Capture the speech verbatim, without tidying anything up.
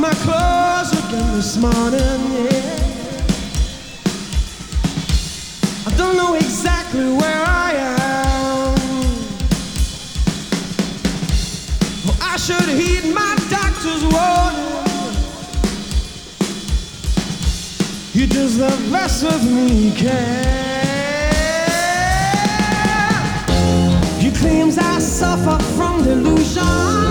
my clothes again this morning, yeah. I don't know exactly where I am. Well, I should heed my doctor's warning. He does the best of me can. He claims I suffer from delusion.